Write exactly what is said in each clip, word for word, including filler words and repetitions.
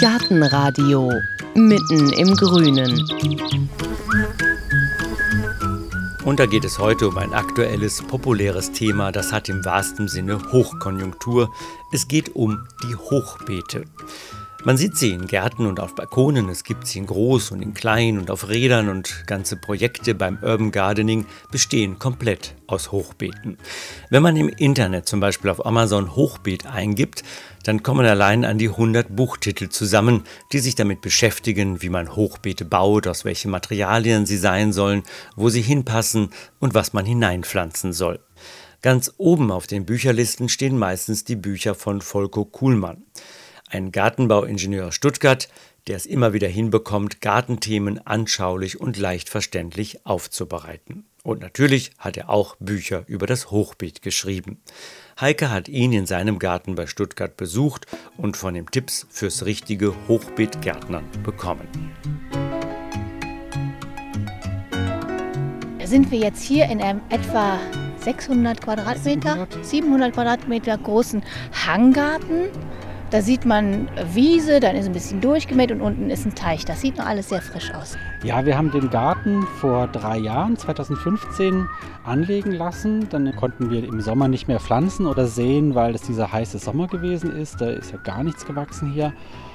Gartenradio mitten im Grünen. Und da geht es heute um ein aktuelles, populäres Thema, das hat im wahrsten Sinne Hochkonjunktur. Es geht um die Hochbeete. Man sieht sie in Gärten und auf Balkonen, es gibt sie in groß und in klein und auf Rädern, und ganze Projekte beim Urban Gardening bestehen komplett aus Hochbeeten. Wenn man im Internet zum Beispiel auf Amazon Hochbeet eingibt, dann kommen allein an die hundert Buchtitel zusammen, die sich damit beschäftigen, wie man Hochbeete baut, aus welchen Materialien sie sein sollen, wo sie hinpassen und was man hineinpflanzen soll. Ganz oben auf den Bücherlisten stehen meistens die Bücher von Volko Kuhlmann. Ein Gartenbauingenieur aus Stuttgart, der es immer wieder hinbekommt, Gartenthemen anschaulich und leicht verständlich aufzubereiten. Und natürlich hat er auch Bücher über das Hochbeet geschrieben. Heike hat ihn in seinem Garten bei Stuttgart besucht und von ihm Tipps fürs richtige Hochbeetgärtnern bekommen. Sind wir jetzt hier in einem etwa sechshundert Quadratmeter, siebenhundert Quadratmeter großen Hanggarten. Da sieht man Wiese, dann ist ein bisschen durchgemäht und unten ist ein Teich. Das sieht noch alles sehr frisch aus. Ja, wir haben den Garten vor drei Jahren, zweitausendfünfzehn, anlegen lassen. Dann konnten wir im Sommer nicht mehr pflanzen oder säen, weil es dieser heiße Sommer gewesen ist. Da ist ja gar nichts gewachsen hier.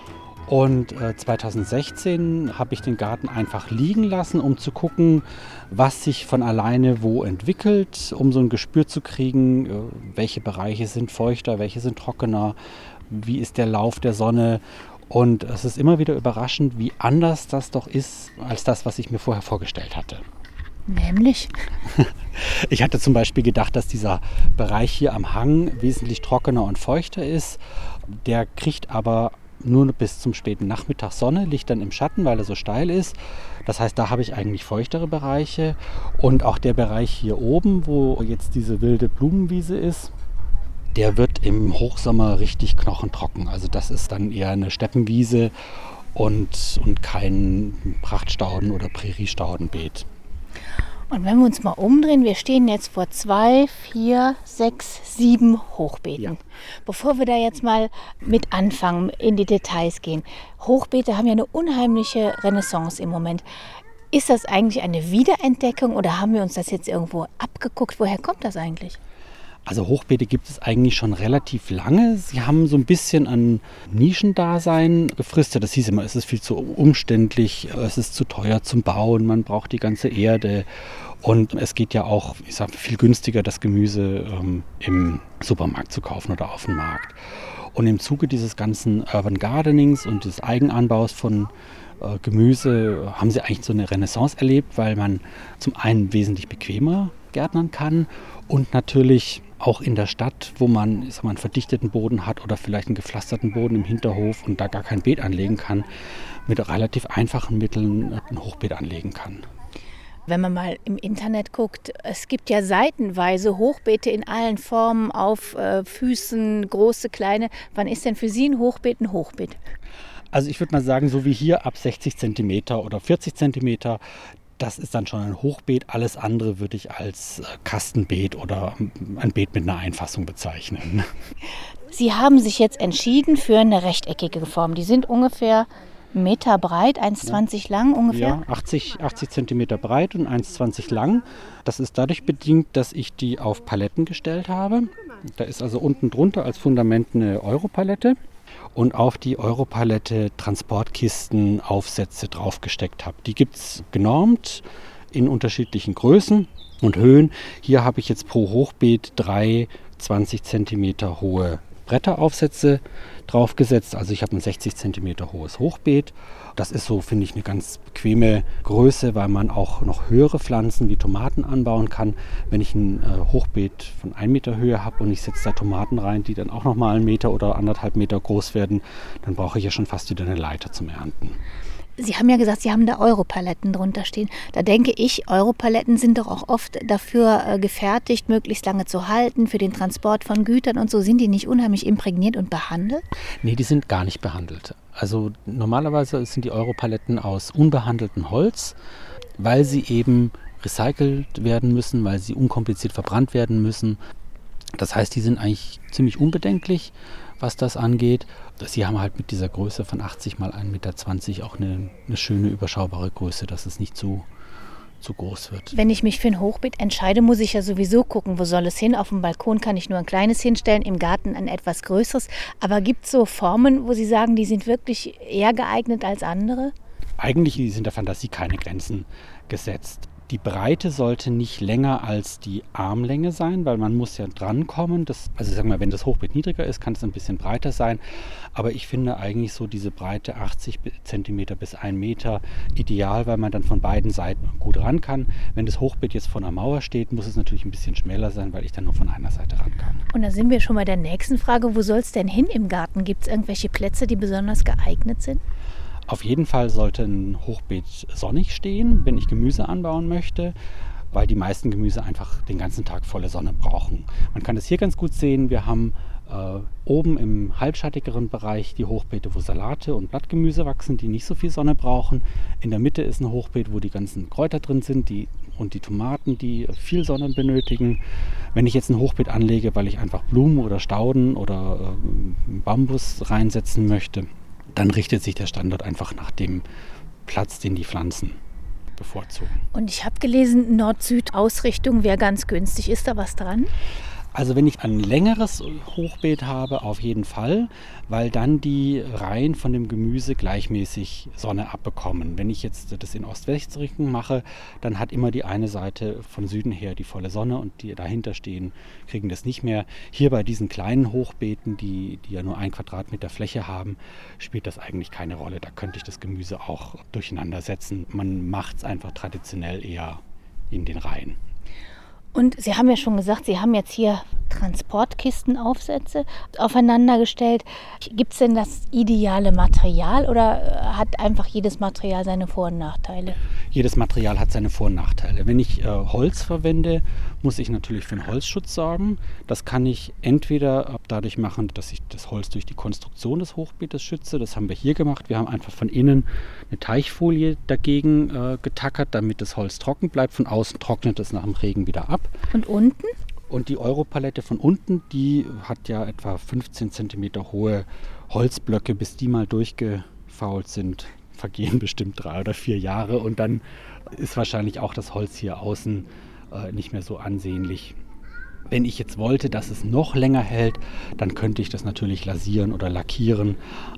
Und äh, zweitausendsechzehn habe ich den Garten einfach liegen lassen, um zu gucken, was sich von alleine wo entwickelt, um so ein Gespür zu kriegen, äh, welche Bereiche sind feuchter, welche sind trockener, wie ist der Lauf der Sonne. Und es ist immer wieder überraschend, wie anders das doch ist, als das, was ich mir vorher vorgestellt hatte. Nämlich? Ich hatte zum Beispiel gedacht, dass dieser Bereich hier am Hang wesentlich trockener und feuchter ist. Der kriegt aber nur bis zum späten Nachmittag Sonne, liegt dann im Schatten, weil er so steil ist. Das heißt, da habe ich eigentlich feuchtere Bereiche. Und auch der Bereich hier oben, wo jetzt diese wilde Blumenwiese ist, der wird im Hochsommer richtig knochentrocken. Also das ist dann eher eine Steppenwiese und, und kein Prachtstauden- oder Präriestaudenbeet. Und wenn wir uns mal umdrehen, wir stehen jetzt vor zwei, vier, sechs, sieben Hochbeeten. Ja. Bevor wir da jetzt mal mit anfangen, in die Details gehen. Hochbeete haben ja eine unheimliche Renaissance im Moment. Ist das eigentlich eine Wiederentdeckung oder haben wir uns das jetzt irgendwo abgeguckt? Woher kommt das eigentlich? Also Hochbeete gibt es eigentlich schon relativ lange. Sie haben so ein bisschen an Nischendasein gefristet. Das hieß immer, es ist viel zu umständlich, es ist zu teuer zum Bauen, man braucht die ganze Erde. Und es geht ja auch, ich sag, viel günstiger, das Gemüse ähm, im Supermarkt zu kaufen oder auf dem Markt. Und im Zuge dieses ganzen Urban Gardenings und des Eigenanbaus von äh, Gemüse haben sie eigentlich so eine Renaissance erlebt, weil man zum einen wesentlich bequemer gärtnern kann und natürlich auch in der Stadt, wo man, ich sag mal, einen verdichteten Boden hat oder vielleicht einen gepflasterten Boden im Hinterhof und da gar kein Beet anlegen kann, mit relativ einfachen Mitteln ein Hochbeet anlegen kann. Wenn man mal im Internet guckt, es gibt ja seitenweise Hochbeete in allen Formen, auf äh, Füßen, große, kleine. Wann ist denn für Sie ein Hochbeet ein Hochbeet? Also ich würde mal sagen, so wie hier ab sechzig Zentimeter oder vierzig Zentimeter, das ist dann schon ein Hochbeet. Alles andere würde ich als Kastenbeet oder ein Beet mit einer Einfassung bezeichnen. Sie haben sich jetzt entschieden für eine rechteckige Form. Die sind ungefähr einen Meter breit, eins Komma zwanzig lang ungefähr? Ja, achtzig, achtzig Zentimeter breit und eins Komma zwanzig lang. Das ist dadurch bedingt, dass ich die auf Paletten gestellt habe. Da ist also unten drunter als Fundament eine Europalette. Und auf die Europalette Transportkisten, Aufsätze draufgesteckt habe. Die gibt es genormt in unterschiedlichen Größen und Höhen. Hier habe ich jetzt pro Hochbeet drei zwanzig Zentimeter hohe Bretteraufsätze draufgesetzt. Also ich habe ein sechzig Zentimeter hohes Hochbeet. Das ist so, finde ich, eine ganz bequeme Größe, weil man auch noch höhere Pflanzen wie Tomaten anbauen kann. Wenn ich ein äh, Hochbeet von einem Meter Höhe habe und ich setze da Tomaten rein, die dann auch noch mal einen Meter oder anderthalb Meter groß werden, dann brauche ich ja schon fast wieder eine Leiter zum Ernten. Sie haben ja gesagt, Sie haben da Europaletten drunter stehen. Da denke ich, Europaletten sind doch auch oft dafür äh, gefertigt, möglichst lange zu halten, für den Transport von Gütern und so. Sind die nicht unheimlich imprägniert und behandelt? Nee, die sind gar nicht behandelt. Also normalerweise sind die Europaletten aus unbehandeltem Holz, weil sie eben recycelt werden müssen, weil sie unkompliziert verbrannt werden müssen. Das heißt, die sind eigentlich ziemlich unbedenklich was das angeht. Sie haben halt mit dieser Größe von achtzig mal ein Meter zwanzig auch eine, eine schöne, überschaubare Größe, dass es nicht zu, zu groß wird. Wenn ich mich für ein Hochbeet entscheide, muss ich ja sowieso gucken, wo soll es hin. Auf dem Balkon kann ich nur ein kleines hinstellen, im Garten ein etwas größeres. Aber gibt es so Formen, wo Sie sagen, die sind wirklich eher geeignet als andere? Eigentlich sind der Fantasie keine Grenzen gesetzt. Die Breite sollte nicht länger als die Armlänge sein, weil man muss ja drankommen. Das, also sagen wir, wenn das Hochbeet niedriger ist, kann es ein bisschen breiter sein. Aber ich finde eigentlich so diese Breite achtzig Zentimeter bis ein Meter ideal, weil man dann von beiden Seiten gut ran kann. Wenn das Hochbeet jetzt vor einer Mauer steht, muss es natürlich ein bisschen schmäler sein, weil ich dann nur von einer Seite ran kann. Und da sind wir schon bei der nächsten Frage. Wo soll es denn hin im Garten? Gibt es irgendwelche Plätze, die besonders geeignet sind? Auf jeden Fall sollte ein Hochbeet sonnig stehen, wenn ich Gemüse anbauen möchte, weil die meisten Gemüse einfach den ganzen Tag volle Sonne brauchen. Man kann das hier ganz gut sehen. Wir haben äh, oben im halbschattigeren Bereich die Hochbeete, wo Salate und Blattgemüse wachsen, die nicht so viel Sonne brauchen. In der Mitte ist ein Hochbeet, wo die ganzen Kräuter drin sind die, und die Tomaten, die viel Sonne benötigen. Wenn ich jetzt ein Hochbeet anlege, weil ich einfach Blumen oder Stauden oder äh, Bambus reinsetzen möchte, dann richtet sich der Standort einfach nach dem Platz, den die Pflanzen bevorzugen. Und ich habe gelesen, Nord-Süd-Ausrichtung wäre ganz günstig. Ist da was dran? Also wenn ich ein längeres Hochbeet habe, auf jeden Fall, weil dann die Reihen von dem Gemüse gleichmäßig Sonne abbekommen. Wenn ich jetzt das in Ost-West-Richtung mache, dann hat immer die eine Seite von Süden her die volle Sonne und die dahinter stehen, kriegen das nicht mehr. Hier bei diesen kleinen Hochbeeten, die, die ja nur ein Quadratmeter Fläche haben, spielt das eigentlich keine Rolle. Da könnte ich das Gemüse auch durcheinander setzen. Man macht es einfach traditionell eher in den Reihen. Und Sie haben ja schon gesagt, Sie haben jetzt hier Transportkistenaufsätze aufeinander gestellt. Gibt es denn das ideale Material oder hat einfach jedes Material seine Vor- und Nachteile? Jedes Material hat seine Vor- und Nachteile. Wenn ich äh, Holz verwende, muss ich natürlich für einen Holzschutz sorgen. Das kann ich entweder dadurch machen, dass ich das Holz durch die Konstruktion des Hochbeetes schütze. Das haben wir hier gemacht. Wir haben einfach von innen eine Teichfolie dagegen äh, getackert, damit das Holz trocken bleibt. Von außen trocknet es nach dem Regen wieder ab. Und unten? Und die Europalette von unten, die hat ja etwa fünfzehn Zentimeter hohe Holzblöcke. Bis die mal durchgefault sind, vergehen bestimmt drei oder vier Jahre. Und dann ist wahrscheinlich auch das Holz hier außen äh, nicht mehr so ansehnlich. Wenn ich jetzt wollte, dass es noch länger hält, dann könnte ich das natürlich lasieren oder lackieren.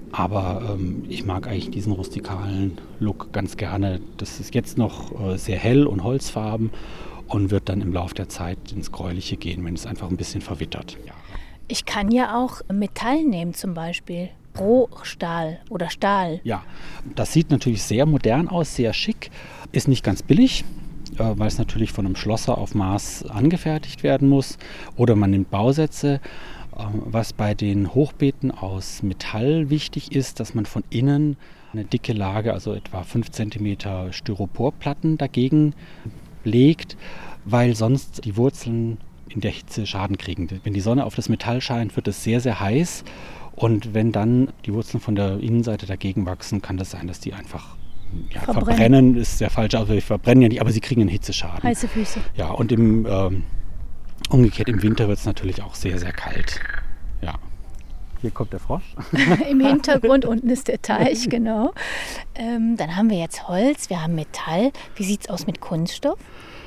Aber ähm, ich mag eigentlich diesen rustikalen Look ganz gerne. Das ist jetzt noch äh, sehr hell und holzfarben und wird dann im Laufe der Zeit ins Gräuliche gehen, wenn es einfach ein bisschen verwittert. Ja. Ich kann ja auch Metall nehmen zum Beispiel. Rohstahl oder Stahl. Ja, das sieht natürlich sehr modern aus, sehr schick. Ist nicht ganz billig, äh, weil es natürlich von einem Schlosser auf Maß angefertigt werden muss. Oder man nimmt Bausätze. Äh, was bei den Hochbeeten aus Metall wichtig ist, dass man von innen eine dicke Lage, also etwa fünf Zentimeter Styroporplatten dagegen legt, weil sonst die Wurzeln in der Hitze Schaden kriegen. Wenn die Sonne auf das Metall scheint, wird es sehr, sehr heiß. Und wenn dann die Wurzeln von der Innenseite dagegen wachsen, kann das sein, dass die einfach ja, verbrennen. verbrennen. Ist der falsche Ausdruck, verbrennen ja nicht, aber sie kriegen einen Hitzeschaden. Heiße Füße. Ja, und im, ähm, umgekehrt im Winter wird es natürlich auch sehr, sehr kalt. Ja. Hier kommt der Frosch. Im Hintergrund unten ist der Teich, genau. Ähm, dann haben wir jetzt Holz, wir haben Metall. Wie sieht es aus mit Kunststoff?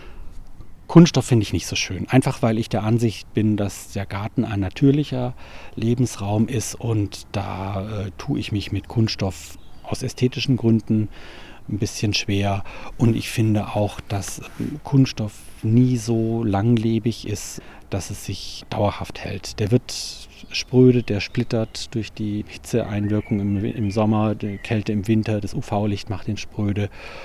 Kunststoff finde ich nicht so schön. Einfach weil ich der Ansicht bin, dass der Garten ein natürlicher Lebensraum ist und da äh, tue ich mich mit Kunststoff aus ästhetischen Gründen ein bisschen schwer. Und ich finde auch, dass Kunststoff nie so langlebig ist, dass es sich dauerhaft hält. Der wird spröde, der splittert durch die Hitzeeinwirkung im, im Sommer, die Kälte im Winter, das U V-Licht macht ihn spröde.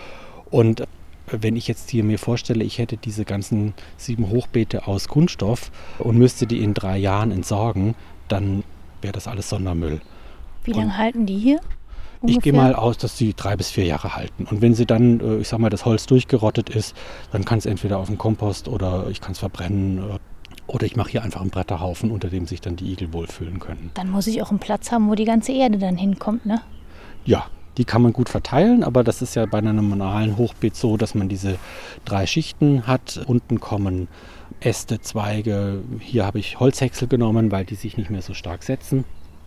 Und wenn ich jetzt hier mir vorstelle, ich hätte diese ganzen sieben Hochbeete aus Kunststoff und müsste die in drei Jahren entsorgen, dann wäre das alles Sondermüll. Wie lange halten die hier? Ungefähr? Ich gehe mal aus, dass sie drei bis vier Jahre halten. Und wenn sie dann, ich sag mal, das Holz durchgerottet ist, dann kann es entweder auf den Kompost oder ich kann es verbrennen. Oder ich mache hier einfach einen Bretterhaufen, unter dem sich dann die Igel wohlfühlen können. Dann muss ich auch einen Platz haben, wo die ganze Erde dann hinkommt, ne? Ja, die kann man gut verteilen, aber das ist ja bei einem normalen Hochbeet so, dass man diese drei Schichten hat. Unten kommen Äste, Zweige. Hier habe ich Holzhäcksel genommen, weil die sich nicht mehr so stark setzen.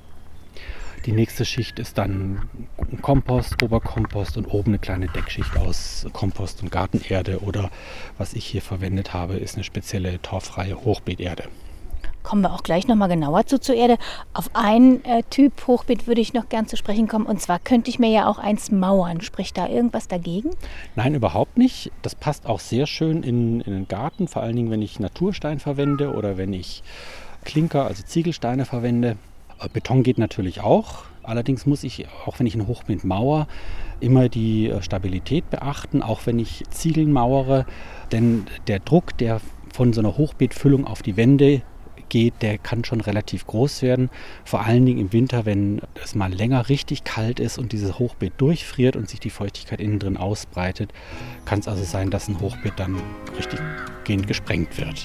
Die nächste Schicht ist dann Kompost, Oberkompost und oben eine kleine Deckschicht aus Kompost und Gartenerde oder was ich hier verwendet habe, ist eine spezielle torffreie Hochbeeterde. Kommen wir auch gleich nochmal genauer zu zur Erde. Auf einen äh, Typ Hochbeet würde ich noch gern zu sprechen kommen. Und zwar könnte ich mir ja auch eins mauern. Spricht da irgendwas dagegen? Nein, überhaupt nicht. Das passt auch sehr schön in, in den Garten, vor allen Dingen, wenn ich Naturstein verwende oder wenn ich Klinker, also Ziegelsteine verwende. Beton geht natürlich auch. Allerdings muss ich, auch wenn ich ein Hochbeet mauere, immer die Stabilität beachten, auch wenn ich Ziegeln mauere. Denn der Druck, der von so einer Hochbeetfüllung auf die Wände geht, der kann schon relativ groß werden. Vor allen Dingen im Winter, wenn es mal länger richtig kalt ist und dieses Hochbeet durchfriert und sich die Feuchtigkeit innen drin ausbreitet, kann es also sein, dass ein Hochbeet dann richtig gehend gesprengt wird.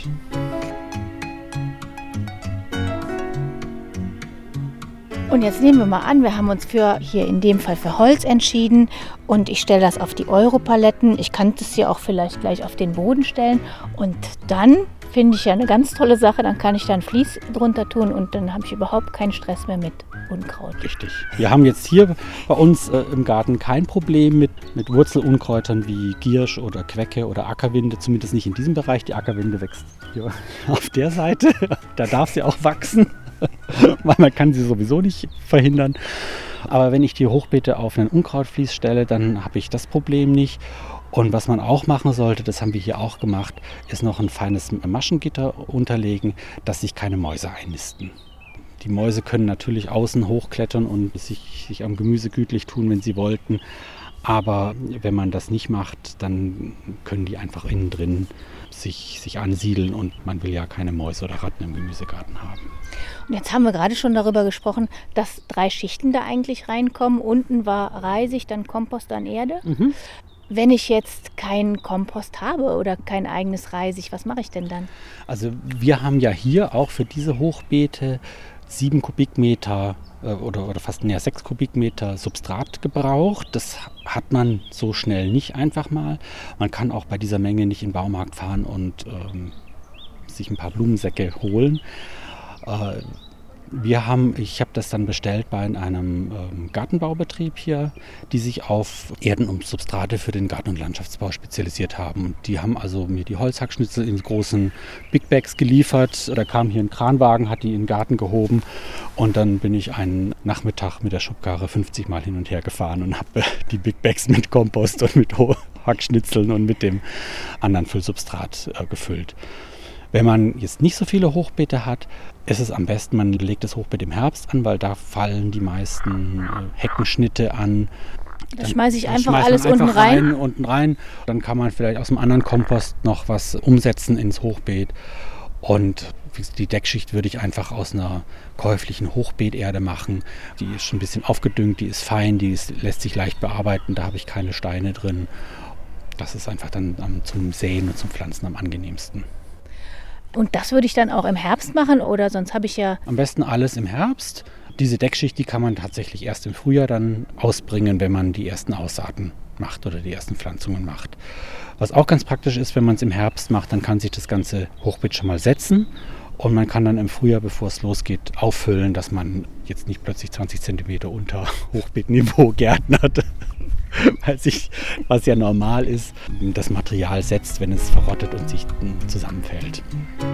Und jetzt nehmen wir mal an, wir haben uns für hier in dem Fall für Holz entschieden und ich stelle das auf die Europaletten. Ich kann das hier auch vielleicht gleich auf den Boden stellen und dann finde ich ja eine ganz tolle Sache, dann kann ich da ein Vlies drunter tun und dann habe ich überhaupt keinen Stress mehr mit Unkraut. Richtig. Wir haben jetzt hier bei uns äh, im Garten kein Problem mit, mit Wurzelunkräutern wie Giersch oder Quecke oder Ackerwinde, zumindest nicht in diesem Bereich. Die Ackerwinde wächst hier auf der Seite, da darf sie auch wachsen, weil man kann sie sowieso nicht verhindern. Aber wenn ich die Hochbeete auf einen Unkrautvlies stelle, dann habe ich das Problem nicht. Und was man auch machen sollte, das haben wir hier auch gemacht, ist noch ein feines Maschengitter unterlegen, dass sich keine Mäuse einnisten. Die Mäuse können natürlich außen hochklettern und sich, sich am Gemüse gütlich tun, wenn sie wollten. Aber wenn man das nicht macht, dann können die einfach innen drin sich, sich ansiedeln und man will ja keine Mäuse oder Ratten im Gemüsegarten haben. Und jetzt haben wir gerade schon darüber gesprochen, dass drei Schichten da eigentlich reinkommen. Unten war Reisig, dann Kompost, dann Erde. Mhm. Wenn ich jetzt keinen Kompost habe oder kein eigenes Reisig, was mache ich denn dann? Also wir haben ja hier auch für diese Hochbeete sieben Kubikmeter äh, oder, oder fast näher sechs Kubikmeter Substrat gebraucht. Das hat man so schnell nicht einfach mal. Man kann auch bei dieser Menge nicht in den Baumarkt fahren und ähm, sich ein paar Blumensäcke holen. Äh, Wir haben, ich habe das dann bestellt bei einem ähm, Gartenbaubetrieb hier, die sich auf Erden und Substrate für den Garten- und Landschaftsbau spezialisiert haben. Und die haben also mir die Holzhackschnitzel in großen Big Bags geliefert. Da kam hier ein Kranwagen, hat die in den Garten gehoben und dann bin ich einen Nachmittag mit der Schubkarre fünfzig Mal hin und her gefahren und habe die Big Bags mit Kompost und mit Hackschnitzeln und mit dem anderen Füllsubstrat äh, gefüllt. Wenn man jetzt nicht so viele Hochbeete hat, ist es am besten, man legt das Hochbeet im Herbst an, weil da fallen die meisten Heckenschnitte an. Da schmeiße ich einfach alles unten einfach rein. rein. Unten rein. Dann kann man vielleicht aus dem anderen Kompost noch was umsetzen ins Hochbeet. Und die Deckschicht würde ich einfach aus einer käuflichen Hochbeeterde machen. Die ist schon ein bisschen aufgedüngt, die ist fein, die ist, lässt sich leicht bearbeiten, da habe ich keine Steine drin. Das ist einfach dann zum Säen und zum Pflanzen am angenehmsten. Und das würde ich dann auch im Herbst machen oder sonst habe ich ja... Am besten alles im Herbst. Diese Deckschicht, die kann man tatsächlich erst im Frühjahr dann ausbringen, wenn man die ersten Aussaaten macht oder die ersten Pflanzungen macht. Was auch ganz praktisch ist, wenn man es im Herbst macht, dann kann sich das ganze Hochbeet schon mal setzen und man kann dann im Frühjahr, bevor es losgeht, auffüllen, dass man jetzt nicht plötzlich zwanzig Zentimeter unter Hochbeetniveau gärtnert. Weil sich, was ja normal ist, das Material setzt, wenn es verrottet und sich zusammenfällt.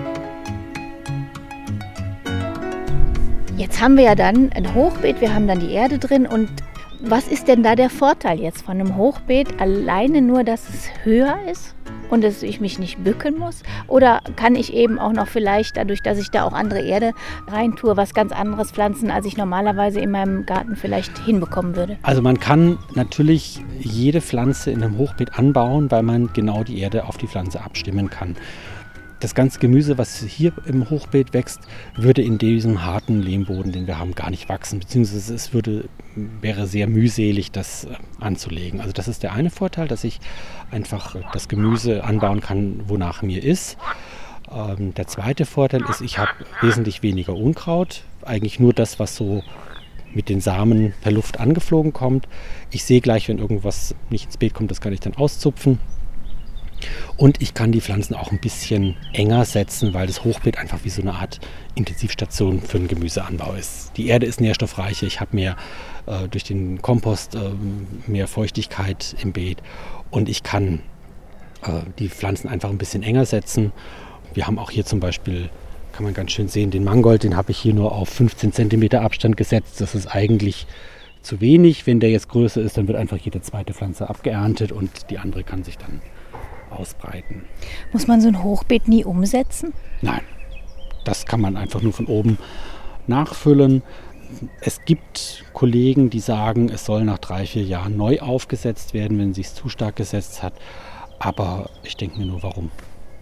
Jetzt haben wir ja dann ein Hochbeet, wir haben dann die Erde drin und was ist denn da der Vorteil jetzt von einem Hochbeet? Alleine nur, dass es höher ist und dass ich mich nicht bücken muss? Oder kann ich eben auch noch vielleicht, dadurch, dass ich da auch andere Erde reintue, was ganz anderes pflanzen, als ich normalerweise in meinem Garten vielleicht hinbekommen würde? Also man kann natürlich jede Pflanze in einem Hochbeet anbauen, weil man genau die Erde auf die Pflanze abstimmen kann. Das ganze Gemüse, was hier im Hochbeet wächst, würde in diesem harten Lehmboden, den wir haben, gar nicht wachsen. Beziehungsweise es würde, wäre sehr mühselig, das anzulegen. Also das ist der eine Vorteil, dass ich einfach das Gemüse anbauen kann, wonach mir ist. Ähm, der zweite Vorteil ist, ich habe wesentlich weniger Unkraut. Eigentlich nur das, was so mit den Samen per Luft angeflogen kommt. Ich sehe gleich, wenn irgendwas nicht ins Beet kommt, das kann ich dann auszupfen. Und ich kann die Pflanzen auch ein bisschen enger setzen, weil das Hochbeet einfach wie so eine Art Intensivstation für den Gemüseanbau ist. Die Erde ist nährstoffreicher, ich habe mehr äh, durch den Kompost äh, mehr Feuchtigkeit im Beet und ich kann äh, die Pflanzen einfach ein bisschen enger setzen. Wir haben auch hier zum Beispiel, kann man ganz schön sehen, den Mangold, den habe ich hier nur auf fünfzehn Zentimeter Abstand gesetzt. Das ist eigentlich zu wenig. Wenn der jetzt größer ist, dann wird einfach jede zweite Pflanze abgeerntet und die andere kann sich dann ausbreiten. Muss man so ein Hochbeet nie umsetzen? Nein, das kann man einfach nur von oben nachfüllen. Es gibt Kollegen, die sagen, es soll nach drei, vier Jahren neu aufgesetzt werden, wenn es sich zu stark gesetzt hat. Aber ich denke mir nur, warum?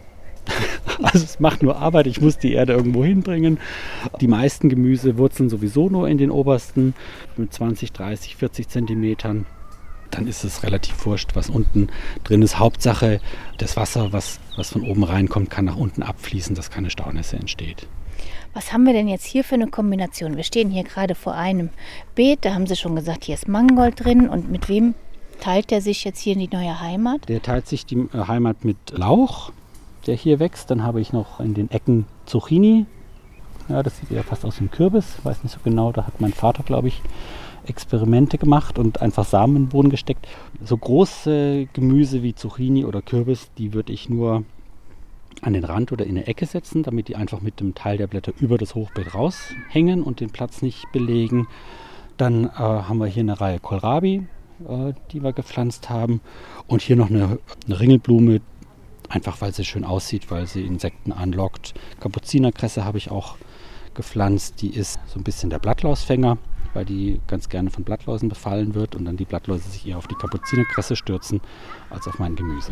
Also es macht nur Arbeit, ich muss die Erde irgendwo hinbringen. Die meisten Gemüse wurzeln sowieso nur in den obersten mit zwanzig, dreißig, vierzig Zentimetern. Dann ist es relativ wurscht, was unten drin ist. Hauptsache, das Wasser, was, was von oben reinkommt, kann nach unten abfließen, dass keine Staunässe entsteht. Was haben wir denn jetzt hier für eine Kombination? Wir stehen hier gerade vor einem Beet, da haben Sie schon gesagt, hier ist Mangold drin. Und mit wem teilt der sich jetzt hier in die neue Heimat? Der teilt sich die Heimat mit Lauch, der hier wächst. Dann habe ich noch in den Ecken Zucchini. Ja, das sieht ja fast aus wie ein Kürbis, weiß nicht so genau. Da hat mein Vater, glaube ich, Experimente gemacht und einfach Samen in den Boden gesteckt. So große Gemüse wie Zucchini oder Kürbis, die würde ich nur an den Rand oder in eine Ecke setzen, damit die einfach mit dem Teil der Blätter über das Hochbeet raushängen und den Platz nicht belegen. Dann äh, haben wir hier eine Reihe Kohlrabi, äh, die wir gepflanzt haben. Und hier noch eine, eine Ringelblume, einfach weil sie schön aussieht, weil sie Insekten anlockt. Kapuzinerkresse habe ich auch gepflanzt. Die ist so ein bisschen der Blattlausfänger, weil die ganz gerne von Blattläusen befallen wird und dann die Blattläuse sich eher auf die Kapuzinerkresse stürzen als auf mein Gemüse.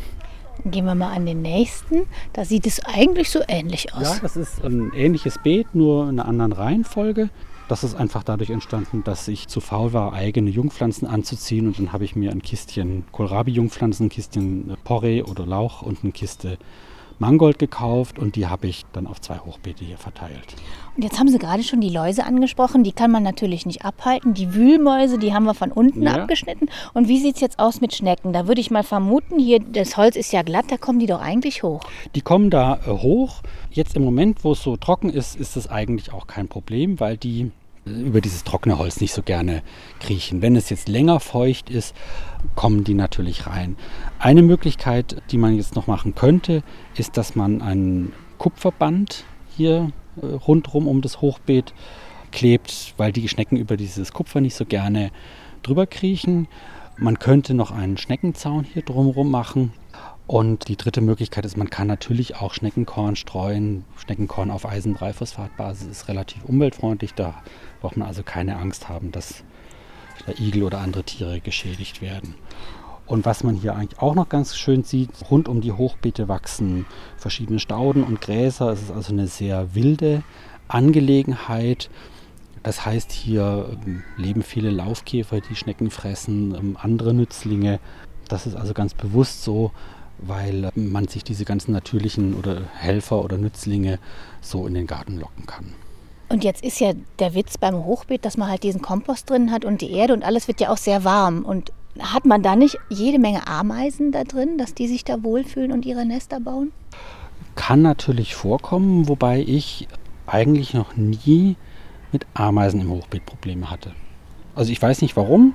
Gehen wir mal an den nächsten. Da sieht es eigentlich so ähnlich aus. Ja, das ist ein ähnliches Beet, nur in einer anderen Reihenfolge. Das ist einfach dadurch entstanden, dass ich zu faul war, eigene Jungpflanzen anzuziehen. Und dann habe ich mir ein Kistchen Kohlrabi-Jungpflanzen, ein Kistchen Porree oder Lauch und eine Kiste Mangold gekauft. Und die habe ich dann auf zwei Hochbeete hier verteilt. Und jetzt haben Sie gerade schon die Läuse angesprochen. Die kann man natürlich nicht abhalten. Die Wühlmäuse, die haben wir von unten Ja. abgeschnitten. Und wie sieht es jetzt aus mit Schnecken? Da würde ich mal vermuten, hier das Holz ist ja glatt, da kommen die doch eigentlich hoch. Die kommen da äh, hoch. Jetzt im Moment, wo es so trocken ist, ist das eigentlich auch kein Problem, weil die äh, über dieses trockene Holz nicht so gerne kriechen. Wenn es jetzt länger feucht ist, kommen die natürlich rein. Eine Möglichkeit, die man jetzt noch machen könnte, ist, dass man ein Kupferband hier äh, rundherum um das Hochbeet klebt, weil die Schnecken über dieses Kupfer nicht so gerne drüber kriechen. Man könnte noch einen Schneckenzaun hier drumherum machen. Und die dritte Möglichkeit ist, man kann natürlich auch Schneckenkorn streuen. Schneckenkorn auf Eisen drei Phosphatbasis ist relativ umweltfreundlich. Da braucht man also keine Angst haben, dass da Igel oder andere Tiere geschädigt werden. Und was man hier eigentlich auch noch ganz schön sieht, rund um die Hochbeete wachsen verschiedene Stauden und Gräser. Es ist also eine sehr wilde Angelegenheit. Das heißt, hier ähm, leben viele Laufkäfer, die Schnecken fressen, ähm, andere Nützlinge. Das ist also ganz bewusst so, weil äh, man sich diese ganzen natürlichen oder Helfer oder Nützlinge so in den Garten locken kann. Und jetzt ist ja der Witz beim Hochbeet, dass man halt diesen Kompost drin hat und die Erde und alles wird ja auch sehr warm. Und hat man da nicht jede Menge Ameisen da drin, dass die sich da wohlfühlen und ihre Nester bauen? Kann natürlich vorkommen, wobei ich eigentlich noch nie mit Ameisen im Hochbeet Probleme hatte. Also ich weiß nicht warum.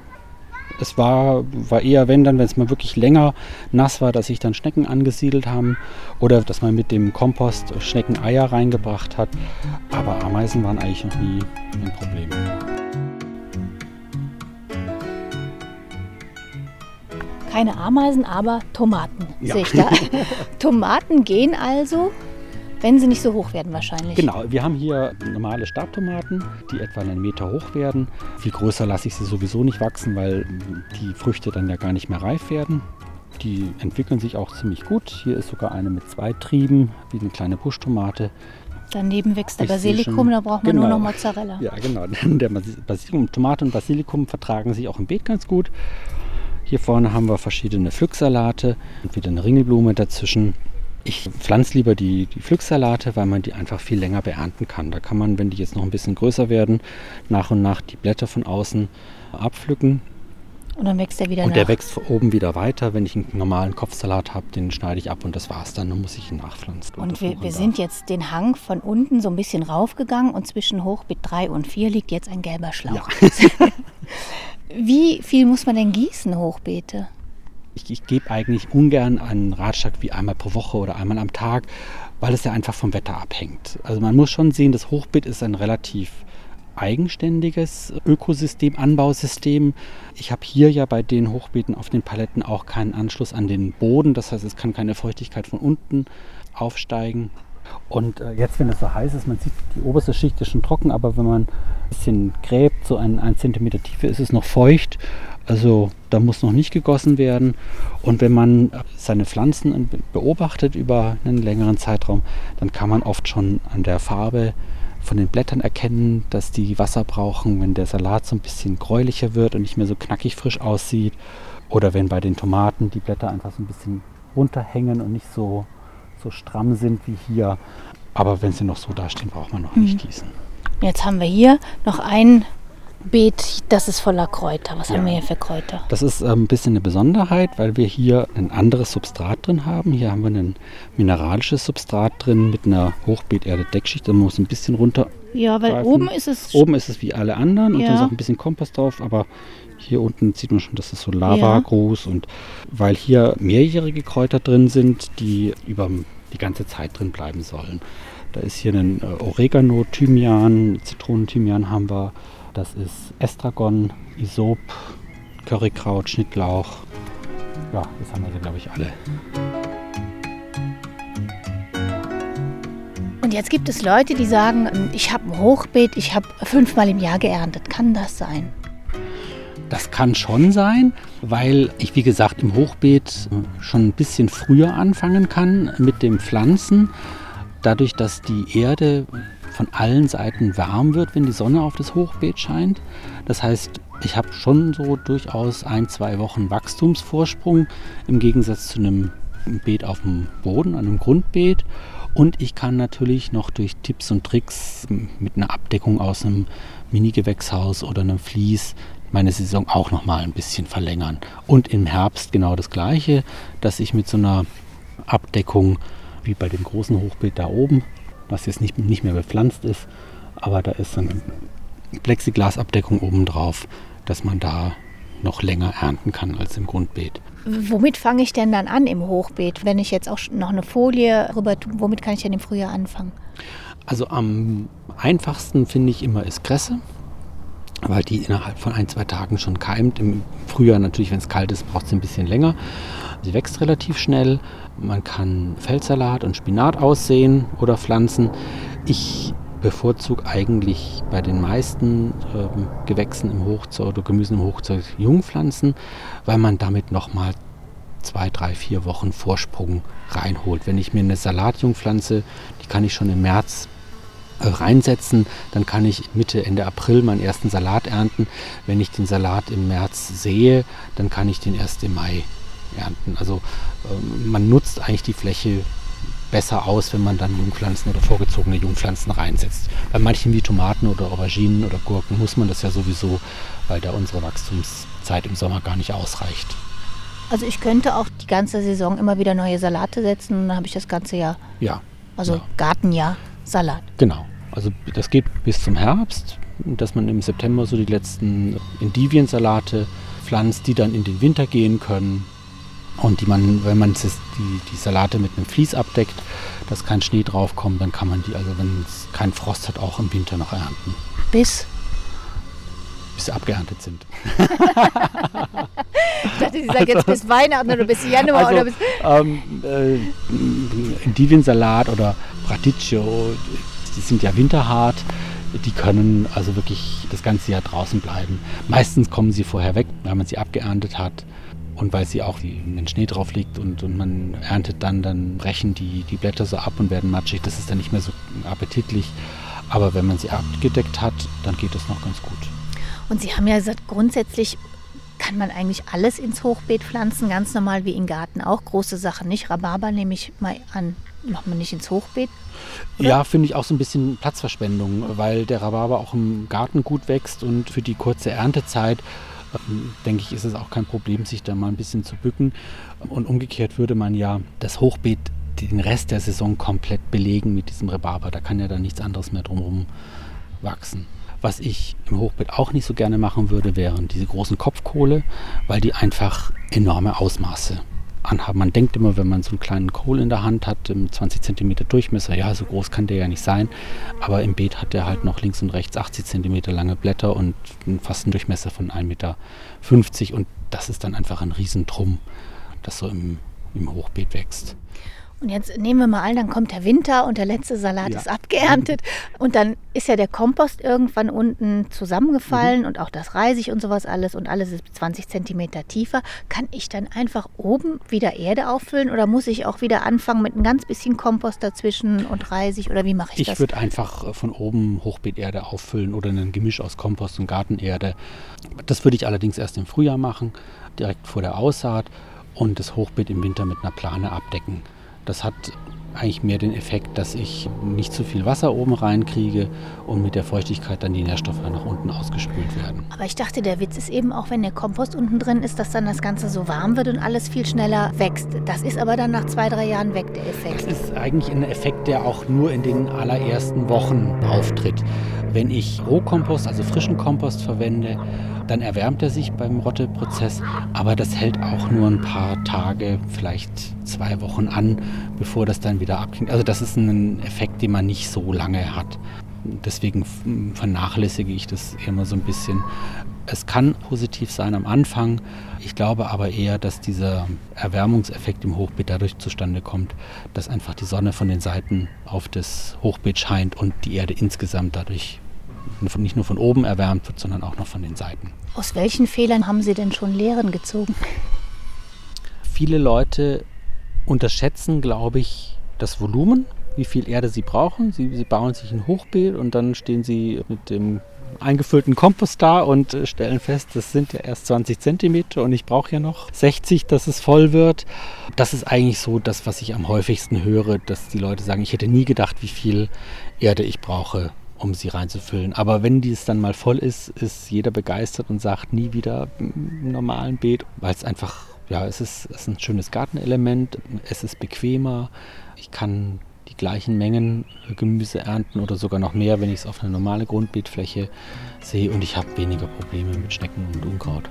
Es war, war eher, wenn dann, wenn es mal wirklich länger nass war, dass sich dann Schnecken angesiedelt haben oder dass man mit dem Kompost Schneckeneier reingebracht hat. Aber Ameisen waren eigentlich noch nie ein Problem. Keine Ameisen, aber Tomaten Ja. sehe ich da. Tomaten gehen also, wenn sie nicht so hoch werden wahrscheinlich. Genau, wir haben hier normale Stabtomaten, die etwa einen Meter hoch werden. Viel größer lasse ich sie sowieso nicht wachsen, weil die Früchte dann ja gar nicht mehr reif werden. Die entwickeln sich auch ziemlich gut. Hier ist sogar eine mit zwei Trieben, wie eine kleine Buschtomate. Daneben wächst der Ich sehe Basilikum, schon- da braucht man genau. nur noch Mozzarella. Ja, genau. Der Basilikum, Tomate und Basilikum vertragen sich auch im Beet ganz gut. Hier vorne haben wir verschiedene Pflücksalate und wieder eine Ringelblume dazwischen. Ich pflanze lieber die, die Pflücksalate, weil man die einfach viel länger beernten kann. Da kann man, wenn die jetzt noch ein bisschen größer werden, nach und nach die Blätter von außen abpflücken. Und dann wächst der wieder Und nach. der wächst oben wieder weiter. Wenn ich einen normalen Kopfsalat habe, den schneide ich ab und das war's dann. Dann muss ich ihn nachpflanzen. Und wir, wir sind jetzt den Hang von unten so ein bisschen raufgegangen und zwischen Hochbeet drei und vier liegt jetzt ein gelber Schlauch. Ja. Wie viel muss man denn gießen, Hochbeete? Ich, ich gebe eigentlich ungern einen Ratschlag wie einmal pro Woche oder einmal am Tag, weil es ja einfach vom Wetter abhängt. Also man muss schon sehen, das Hochbeet ist ein relativ eigenständiges Ökosystem, Anbausystem. Ich habe hier ja bei den Hochbeeten auf den Paletten auch keinen Anschluss an den Boden. Das heißt, es kann keine Feuchtigkeit von unten aufsteigen. Und äh, jetzt, wenn es so heiß ist, man sieht, die oberste Schicht ist schon trocken, aber wenn man ein bisschen gräbt, so ein, ein Zentimeter Tiefe, ist es noch feucht. Also da muss noch nicht gegossen werden. Und wenn man seine Pflanzen beobachtet über einen längeren Zeitraum, dann kann man oft schon an der Farbe von den Blättern erkennen, dass die Wasser brauchen, wenn der Salat so ein bisschen gräulicher wird und nicht mehr so knackig frisch aussieht. Oder wenn bei den Tomaten die Blätter einfach so ein bisschen runterhängen und nicht so, so stramm sind wie hier. Aber wenn sie noch so dastehen, braucht man noch nicht gießen. Jetzt haben wir hier noch ein Beet, das ist voller Kräuter. Was Ja. haben wir hier für Kräuter? Das ist ein bisschen eine Besonderheit, weil wir hier ein anderes Substrat drin haben. Hier haben wir ein mineralisches Substrat drin mit einer Hochbeeterde-Deckschicht. Da muss ein bisschen runter. Ja, weil greifen. oben ist es... Oben ist es wie alle anderen und Ja. da ist auch ein bisschen Kompost drauf, aber hier unten sieht man schon, dass es so Lava Ja. groß und weil hier mehrjährige Kräuter drin sind, die über die ganze Zeit drin bleiben sollen. Da ist hier ein äh, Oregano, Thymian, Zitronen-Thymian haben wir. Das ist Estragon, Isop, Currykraut, Schnittlauch. Ja, das haben wir, glaube ich, alle. Und jetzt gibt es Leute, die sagen, ich habe ein Hochbeet, ich habe fünfmal im Jahr geerntet. Kann das sein? Das kann schon sein, weil ich, wie gesagt, im Hochbeet schon ein bisschen früher anfangen kann mit dem Pflanzen. Dadurch, dass die Erde von allen Seiten warm wird, wenn die Sonne auf das Hochbeet scheint. Das heißt, ich habe schon so durchaus ein, zwei Wochen Wachstumsvorsprung im Gegensatz zu einem Beet auf dem Boden, einem Grundbeet. Und ich kann natürlich noch durch Tipps und Tricks mit einer Abdeckung aus einem Mini-Gewächshaus oder einem Vlies meine Saison auch noch mal ein bisschen verlängern. Und im Herbst genau das Gleiche, dass ich mit so einer Abdeckung wie bei dem großen Hochbeet da oben, was jetzt nicht, nicht mehr bepflanzt ist, aber da ist eine Plexiglasabdeckung oben drauf, dass man da noch länger ernten kann als im Grundbeet. Womit fange ich denn dann an im Hochbeet? Wenn ich jetzt auch noch eine Folie rüber tue, womit kann ich denn im Frühjahr anfangen? Also am einfachsten finde ich immer ist Kresse, weil die innerhalb von ein, zwei Tagen schon keimt. Im Frühjahr natürlich, wenn es kalt ist, braucht sie ein bisschen länger. Sie wächst relativ schnell. Man kann Feldsalat und Spinat aussehen oder pflanzen. Ich bevorzuge eigentlich bei den meisten ähm, Gewächsen im Hochzeug oder Gemüsen im Hochzeug Jungpflanzen, weil man damit nochmal zwei, drei, vier Wochen Vorsprung reinholt. Wenn ich mir eine Salatjungpflanze, die kann ich schon im März äh, reinsetzen, dann kann ich Mitte, Ende April meinen ersten Salat ernten. Wenn ich den Salat im März sehe, dann kann ich den erst im Mai ernten. Also ähm, man nutzt eigentlich die Fläche besser aus, wenn man dann Jungpflanzen oder vorgezogene Jungpflanzen reinsetzt. Bei manchen wie Tomaten oder Auberginen oder Gurken muss man das ja sowieso, weil da unsere Wachstumszeit im Sommer gar nicht ausreicht. Also ich könnte auch die ganze Saison immer wieder neue Salate setzen und dann habe ich das ganze Jahr, Ja, also ja. Gartenjahr, Salat. Genau. Also das geht bis zum Herbst, dass man im September so die letzten Endiviensalate pflanzt, die dann in den Winter gehen können. Und die man, wenn man die, die Salate mit einem Vlies abdeckt, dass kein Schnee drauf kommt, dann kann man die, also wenn es keinen Frost hat, auch im Winter noch ernten. Bis? Bis sie abgeerntet sind. Ich dachte, Sie sagen jetzt bis Weihnachten oder bis Januar Also, oder bis... ähm, äh, Endiviensalat oder Radicchio, die sind ja winterhart. Die können also wirklich das ganze Jahr draußen bleiben. Meistens kommen sie vorher weg, weil man sie abgeerntet hat. Und weil sie auch, wenn Schnee drauf liegt und, und man erntet dann, dann brechen die, die Blätter so ab und werden matschig. Das ist dann nicht mehr so appetitlich. Aber wenn man sie abgedeckt hat, dann geht das noch ganz gut. Und Sie haben ja gesagt, grundsätzlich kann man eigentlich alles ins Hochbeet pflanzen, ganz normal wie im Garten auch. Große Sachen nicht. Rhabarber nehme ich mal an, macht man nicht ins Hochbeet? Oder? Ja, finde ich auch so ein bisschen Platzverschwendung, weil der Rhabarber auch im Garten gut wächst und für die kurze Erntezeit denke ich, ist es auch kein Problem, sich da mal ein bisschen zu bücken. Und umgekehrt würde man ja das Hochbeet den Rest der Saison komplett belegen mit diesem Rhabarber. Da kann ja dann nichts anderes mehr drumherum wachsen. Was ich im Hochbeet auch nicht so gerne machen würde, wären diese großen Kopfkohle, weil die einfach enorme Ausmaße anhaben. Man denkt immer, wenn man so einen kleinen Kohl in der Hand hat, zwanzig Zentimeter Durchmesser, ja, so groß kann der ja nicht sein, aber im Beet hat der halt noch links und rechts achtzig Zentimeter lange Blätter und fast einen Durchmesser von ein Meter fünfzig und das ist dann einfach ein Riesentrumm, das so im, im Hochbeet wächst. Und jetzt nehmen wir mal an, dann kommt der Winter und der letzte Salat ja. ist abgeerntet und dann ist ja der Kompost irgendwann unten zusammengefallen mhm. und auch das Reisig und sowas alles und alles ist zwanzig Zentimeter tiefer. Kann ich dann einfach oben wieder Erde auffüllen oder muss ich auch wieder anfangen mit ein ganz bisschen Kompost dazwischen und Reisig oder wie mache ich, ich das? Ich würde einfach von oben Hochbeeterde auffüllen oder ein Gemisch aus Kompost und Gartenerde. Das würde ich allerdings erst im Frühjahr machen, direkt vor der Aussaat und das Hochbeet im Winter mit einer Plane abdecken. Das hat eigentlich mehr den Effekt, dass ich nicht zu viel Wasser oben reinkriege und mit der Feuchtigkeit dann die Nährstoffe nach unten ausgespült werden. Aber ich dachte, der Witz ist eben auch, wenn der Kompost unten drin ist, dass dann das Ganze so warm wird und alles viel schneller wächst. Das ist aber dann nach zwei, drei Jahren weg, der Effekt. Das ist eigentlich ein Effekt, der auch nur in den allerersten Wochen auftritt. Wenn ich Rohkompost, also frischen Kompost verwende, dann erwärmt er sich beim Rotteprozess, aber das hält auch nur ein paar Tage, vielleicht zwei Wochen an, bevor das dann wieder abklingt. Also das ist ein Effekt, den man nicht so lange hat. Deswegen vernachlässige ich das immer so ein bisschen. Es kann positiv sein am Anfang. Ich glaube aber eher, dass dieser Erwärmungseffekt im Hochbeet dadurch zustande kommt, dass einfach die Sonne von den Seiten auf das Hochbeet scheint und die Erde insgesamt dadurch nicht nur von oben erwärmt wird, sondern auch noch von den Seiten. Aus welchen Fehlern haben Sie denn schon Lehren gezogen? Viele Leute unterschätzen, glaube ich, das Volumen, wie viel Erde sie brauchen. Sie, sie bauen sich ein Hochbeet und dann stehen sie mit dem eingefüllten Kompost da und stellen fest, das sind ja erst zwanzig Zentimeter und ich brauche ja noch sechzig, dass es voll wird. Das ist eigentlich so das, was ich am häufigsten höre, dass die Leute sagen, ich hätte nie gedacht, wie viel Erde ich brauche, um sie reinzufüllen. Aber wenn dies dann mal voll ist, ist jeder begeistert und sagt nie wieder im normalen Beet, weil es einfach, ja, es ist, es ist ein schönes Gartenelement, es ist bequemer, ich kann die gleichen Mengen Gemüse ernten oder sogar noch mehr, wenn ich es auf eine normale Grundbeetfläche sehe und ich habe weniger Probleme mit Schnecken und Unkraut.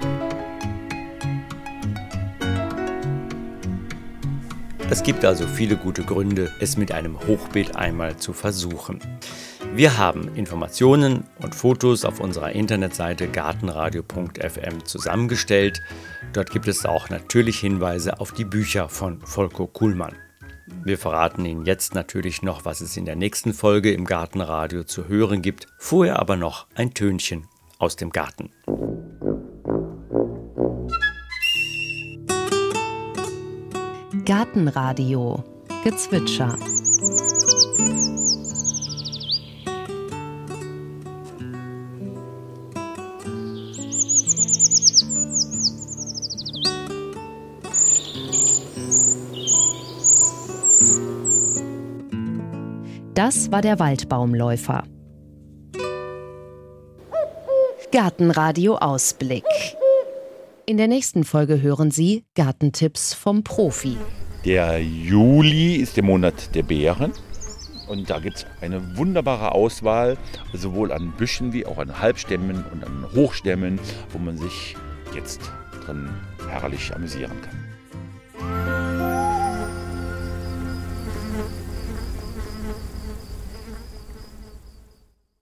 Es gibt also viele gute Gründe, es mit einem Hochbeet einmal zu versuchen. Wir haben Informationen und Fotos auf unserer Internetseite gartenradio punkt f m zusammengestellt. Dort gibt es auch natürlich Hinweise auf die Bücher von Volker Kuhlmann. Wir verraten Ihnen jetzt natürlich noch, was es in der nächsten Folge im Gartenradio zu hören gibt. Vorher aber noch ein Tönchen aus dem Garten. Gartenradio Gezwitscher. Das war der Waldbaumläufer. Gartenradio Ausblick. In der nächsten Folge hören Sie Gartentipps vom Profi. Der Juli ist der Monat der Beeren und da gibt es eine wunderbare Auswahl, sowohl an Büschen wie auch an Halbstämmen und an Hochstämmen, wo man sich jetzt drin herrlich amüsieren kann.